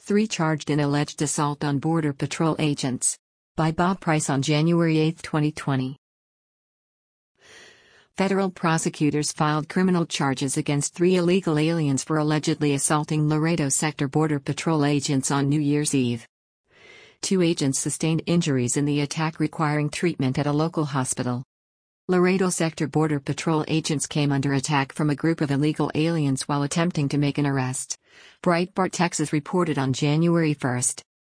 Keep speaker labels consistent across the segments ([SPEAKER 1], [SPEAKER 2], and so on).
[SPEAKER 1] 3 charged in alleged assault on Border Patrol agents. By Bob Price on January 8, 2020. Federal prosecutors filed criminal charges against 3 illegal aliens for allegedly assaulting Laredo Sector Border Patrol agents on New Year's Eve. 2 agents sustained injuries in the attack, requiring treatment at a local hospital. Laredo Sector Border Patrol agents came under attack from a group of illegal aliens while attempting to make an arrest, Breitbart Texas reported on January 1.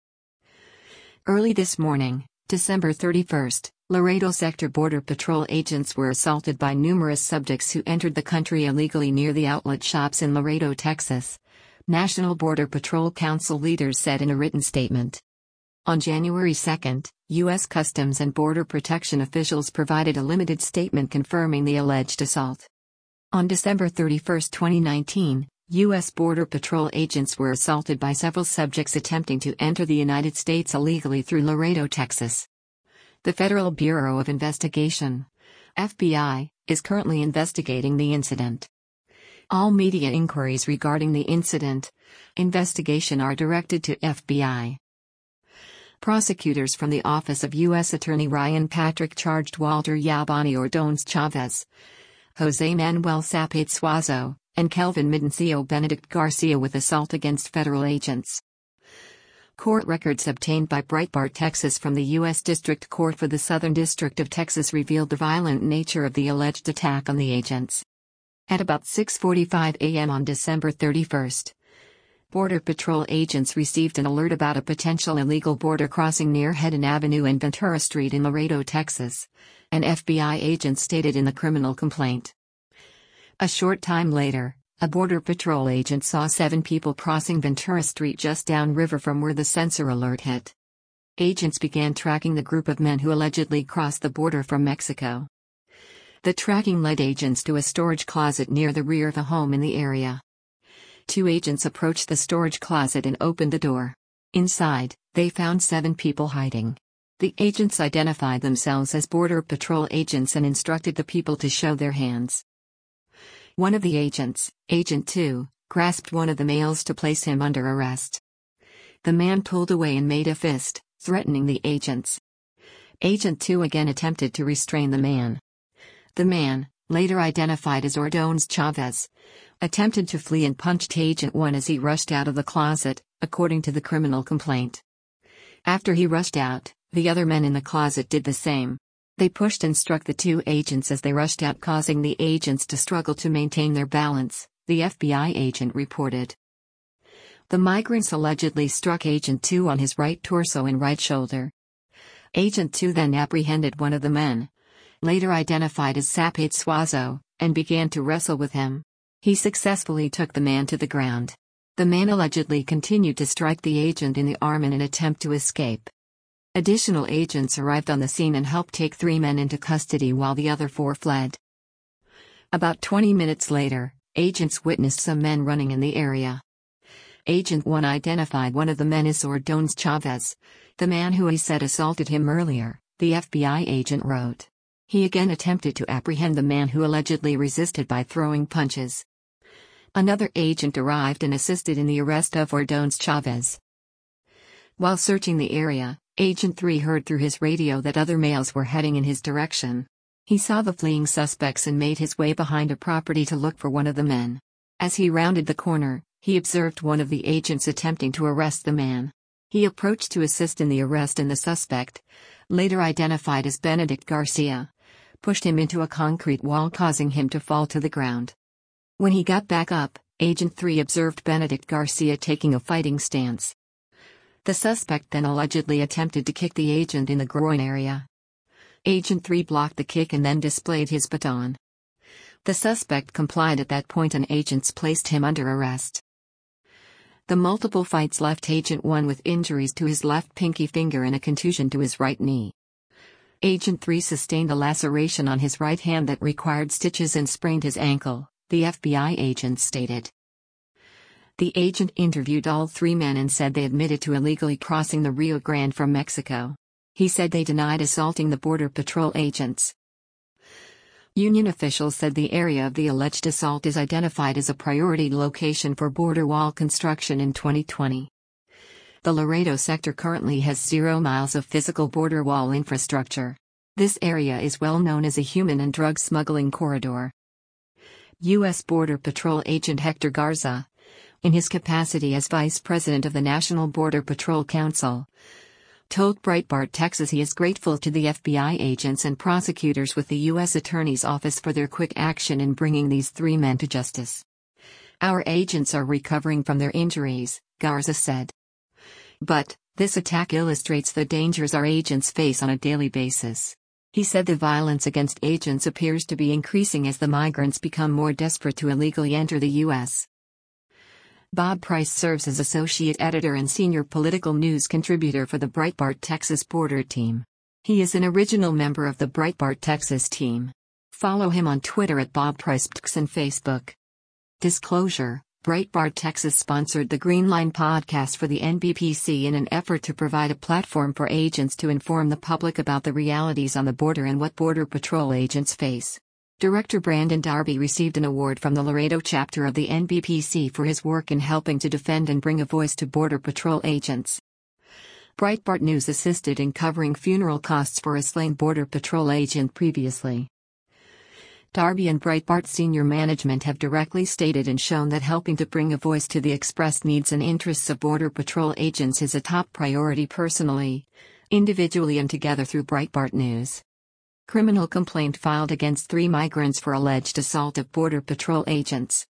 [SPEAKER 1] Early this morning, December 31, Laredo Sector Border Patrol agents were assaulted by numerous subjects who entered the country illegally near the outlet shops in Laredo, Texas, National Border Patrol Council leaders said in a written statement. On January 2, U.S. Customs and Border Protection officials provided a limited statement confirming the alleged assault. On December 31, 2019, U.S. Border Patrol agents were assaulted by several subjects attempting to enter the United States illegally through Laredo, Texas. The Federal Bureau of Investigation, FBI, is currently investigating the incident. All media inquiries regarding the investigation are directed to FBI. Prosecutors from the Office of U.S. Attorney Ryan Patrick charged Walter Yabani Ordonez Chavez, Jose Manuel Sapete Suazo, and Kelvin Mincio Benedict Garcia with assault against federal agents. Court records obtained by Breitbart Texas from the U.S. District Court for the Southern District of Texas revealed the violent nature of the alleged attack on the agents. At about 6:45 a.m. on December 31, Border Patrol agents received an alert about a potential illegal border crossing near Hedden Avenue and Ventura Street in Laredo, Texas, an FBI agent stated in the criminal complaint. A short time later, a Border Patrol agent saw 7 people crossing Ventura Street just downriver from where the sensor alert hit. Agents began tracking the group of men who allegedly crossed the border from Mexico. The tracking led agents to a storage closet near the rear of a home in the area. 2 agents approached the storage closet and opened the door. Inside, they found 7 people hiding. The agents identified themselves as Border Patrol agents and instructed the people to show their hands. One of the agents, Agent 2, grasped one of the males to place him under arrest. The man pulled away and made a fist, threatening the agents. Agent 2 again attempted to restrain the man. The man, later identified as Ordonez Chavez, attempted to flee and punched Agent 1 as he rushed out of the closet, according to the criminal complaint. After he rushed out, the other men in the closet did the same. They pushed and struck the 2 agents as they rushed out, causing the agents to struggle to maintain their balance, the FBI agent reported. The migrants allegedly struck Agent 2 on his right torso and right shoulder. Agent 2 then apprehended one of the men, later identified as Sapete Suazo, and began to wrestle with him. He successfully took the man to the ground. The man allegedly continued to strike the agent in the arm in an attempt to escape. Additional agents arrived on the scene and helped take 3 men into custody while the other 4 fled. About 20 minutes later, agents witnessed some men running in the area. Agent 1 identified one of the men as Ordonez Chavez, the man who he said assaulted him earlier, the FBI agent wrote. He again attempted to apprehend the man who allegedly resisted by throwing punches. Another agent arrived and assisted in the arrest of Ordonez Chavez. While searching the area, Agent 3 heard through his radio that other males were heading in his direction. He saw the fleeing suspects and made his way behind a property to look for one of the men. As he rounded the corner, he observed one of the agents attempting to arrest the man. He approached to assist in the arrest, and the suspect, later identified as Benedict Garcia, pushed him into a concrete wall, causing him to fall to the ground. When he got back up, Agent 3 observed Benedict Garcia taking a fighting stance. The suspect then allegedly attempted to kick the agent in the groin area. Agent 3 blocked the kick and then displayed his baton. The suspect complied at that point, and agents placed him under arrest. The multiple fights left Agent 1 with injuries to his left pinky finger and a contusion to his right knee. Agent 3 sustained a laceration on his right hand that required stitches and sprained his ankle, the FBI agent stated. The agent interviewed all 3 men and said they admitted to illegally crossing the Rio Grande from Mexico. He said they denied assaulting the Border Patrol agents. Union officials said the area of the alleged assault is identified as a priority location for border wall construction in 2020. The Laredo sector currently has 0 miles of physical border wall infrastructure. This area is well known as a human and drug smuggling corridor. U.S. Border Patrol Agent Hector Garza, in his capacity as Vice President of the National Border Patrol Council, told Breitbart Texas he is grateful to the FBI agents and prosecutors with the U.S. Attorney's Office for their quick action in bringing these 3 men to justice. "Our agents are recovering from their injuries," Garza said. "But this attack illustrates the dangers our agents face on a daily basis." He said the violence against agents appears to be increasing as the migrants become more desperate to illegally enter the U.S. Bob Price serves as associate editor and senior political news contributor for the Breitbart Texas Border Team. He is an original member of the Breitbart Texas team. Follow him on Twitter at BobPricePTX and Facebook. Disclosure: Breitbart Texas sponsored the Green Line podcast for the NBPC in an effort to provide a platform for agents to inform the public about the realities on the border and what Border Patrol agents face. Director Brandon Darby received an award from the Laredo chapter of the NBPC for his work in helping to defend and bring a voice to Border Patrol agents. Breitbart News assisted in covering funeral costs for a slain Border Patrol agent previously. Darby and Breitbart senior management have directly stated and shown that helping to bring a voice to the expressed needs and interests of Border Patrol agents is a top priority personally, individually and together through Breitbart News. Criminal complaint filed against 3 migrants for alleged assault of Border Patrol agents.